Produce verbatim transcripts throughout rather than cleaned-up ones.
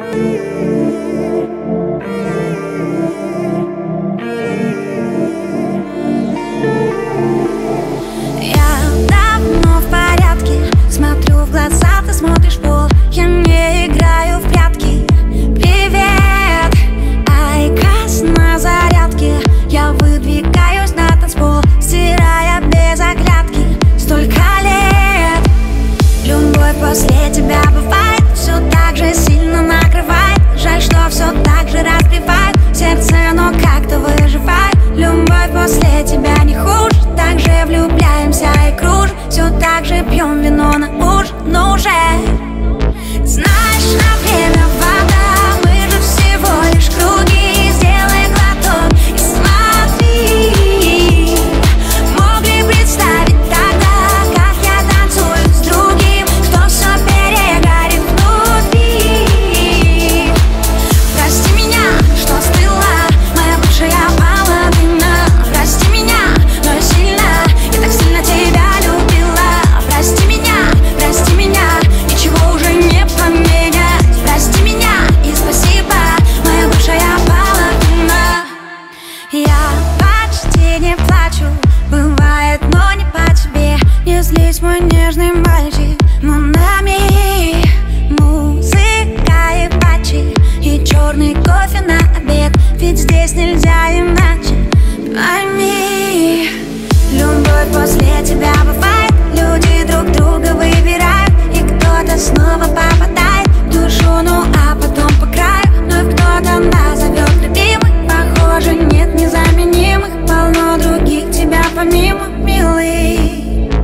После тебя бывает, все так же сильно накрывает. Жаль, что все так же разбивает сердце, но как-то выживает. Любовь после тебя не хуже, так же влюбляемся и кружим. Все так же пьем вино на ужин, но уже знаешь, на время вода, мы же всего лишь круги. Сделай глоток и смотри. Мог ли представить тогда, как я танцую с другим, что все перегорит внутри. Прости меня, что стыла моя бывшая половина. Прости меня, но я сильно, я так сильно тебя любила. Прости меня, прости меня, ничего уже не поменять. Прости меня и спасибо, моя бывшая половина. Я почти не плачу, бывает, но не по тебе. Не злись, мой нежный мальчик, Монами. Музыка и патчи, и черный кофе на обед, ведь здесь нельзя иначе, пойми. Любовь после тебя бывает, люди друг друга выбирают, и кто-то снова попадает в душу, ну а потом по краю. Но кто-то назовет любимых, похоже, нет незаменимых. Полно других тебя помимо, милый.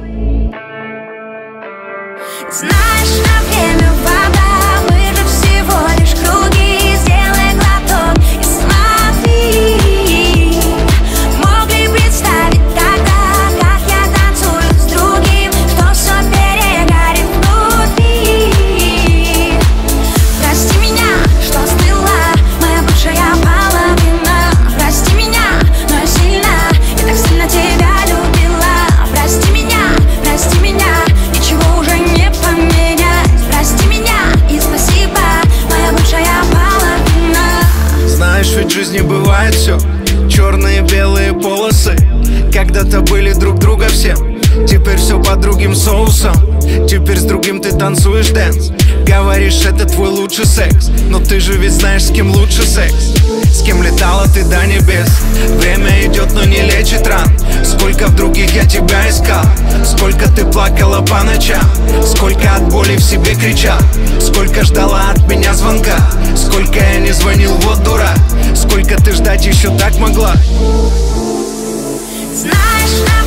Знаешь, на время вода, мы же всего лишь круги. Сделай глоток и смотри. Мог ли представить тогда, как я танцую с другим, что все перегорит внутри. Прости меня, что стыла моя бывшая половина. Прости меня, но я сильно, я так сильно тебя любила. Прости меня, прости меня, ничего уже не поменять. Прости меня и спасибо, моя бывшая половина. Знаешь, ведь в жизни бывает все, черные, белые полосы. Когда-то были друг друга все, теперь все под другим соусом. Теперь с другим ты танцуешь дэнс. Говоришь, это твой лучший секс, но ты же ведь знаешь, с кем лучше секс. С кем летала ты до небес. Время идет, но не лечит ран. Сколько в других я тебя искал, сколько ты плакала по ночам, сколько от боли в себе кричал, сколько ждала от меня звонка, сколько я не звонил, вот дурак. Сколько ты ждать еще так могла. Знаешь, на